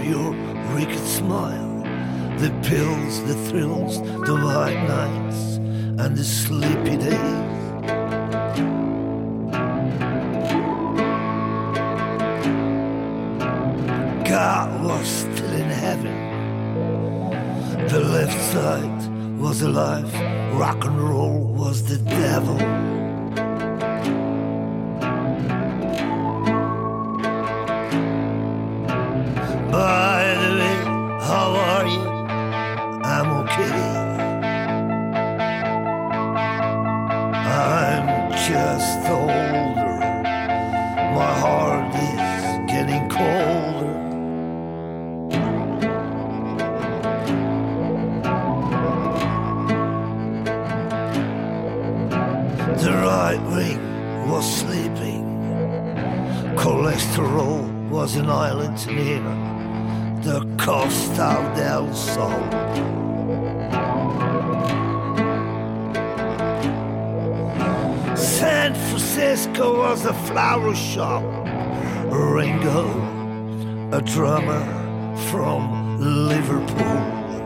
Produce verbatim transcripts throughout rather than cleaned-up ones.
your wicked smile, the pills, the thrills, the white nights, and the sleepy days. God was still in heaven. The left side was alive. Rock and roll was the devil. By the way, how are you? I'm okay. I'm just older. My heart is getting colder. The right wing was sleeping. Cholesterol was an island near the Costa del Sol. San Francisco was a flower shop. Ringo, a drummer from Liverpool.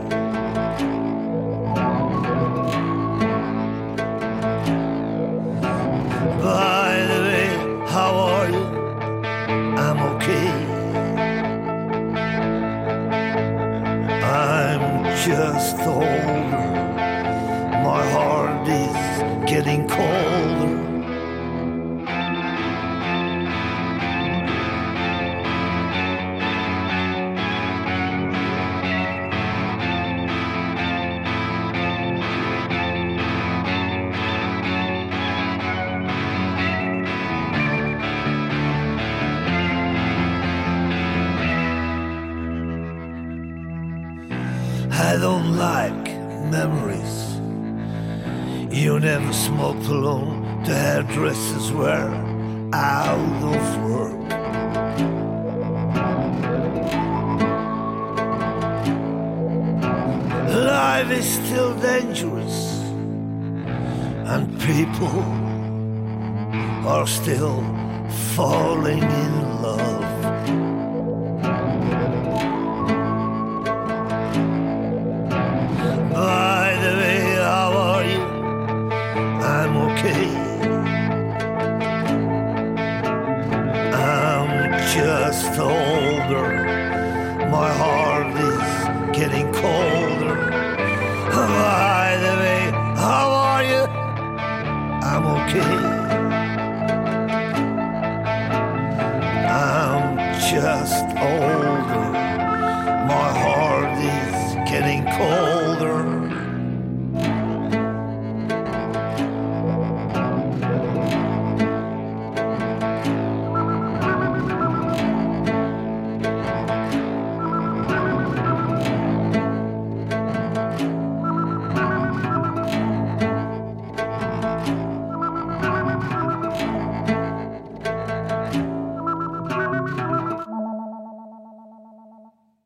By the way, how are you? I'm okay. I'm just older. My heart is getting colder. I don't like memories. You never smoked alone. The hairdressers were out of work. Life is still dangerous, and people are still falling in love. By the way, how are you? I'm okay. I'm just older. My heart is getting colder. By the way, how are you? I'm okay. I'm just older.